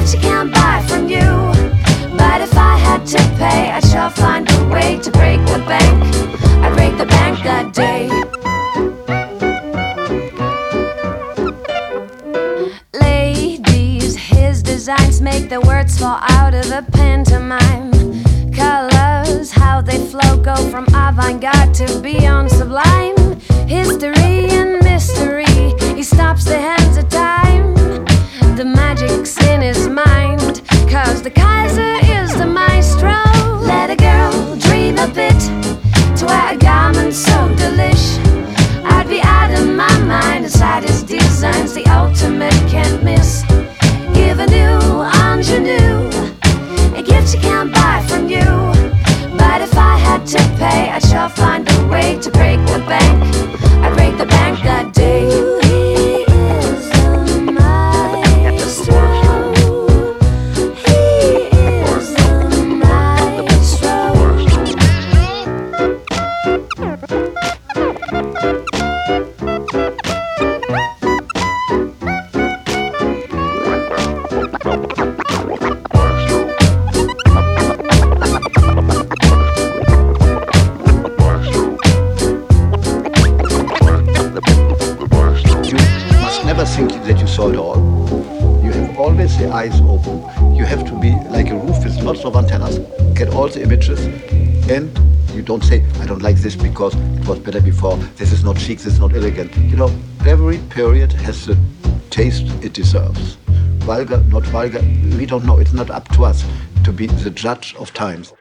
gifts you can't buy from you. But if I had to pay, I shall find a way to break the bank. I break the bank that day. Ladies, his designs make the words fall out of the pantomime. Colors, how they flow, go from avant-garde to beyond sublime. History and mystery, he stops the hands of time. The magic's in his mind, cause the Kaiser is the maestro. Let a girl dream a bit, to wear a garment so delish. I'd be out of my mind inside his designs, the ultimate can't miss. Give a new ingenue, a gift you can't buy from you. But if I had to pay, I shall find a way to break the bank. I break the bank that day. He is the maestro. He is the maestro. Never think that you saw it all. You have always the eyes open. You have to be like a roof with lots of antennas, get all the images, and you don't say, I don't like this because it was better before, this is not chic, this is not elegant. You know, every period has the taste it deserves. Vulgar, not vulgar, we don't know. It's not up to us to be the judge of times.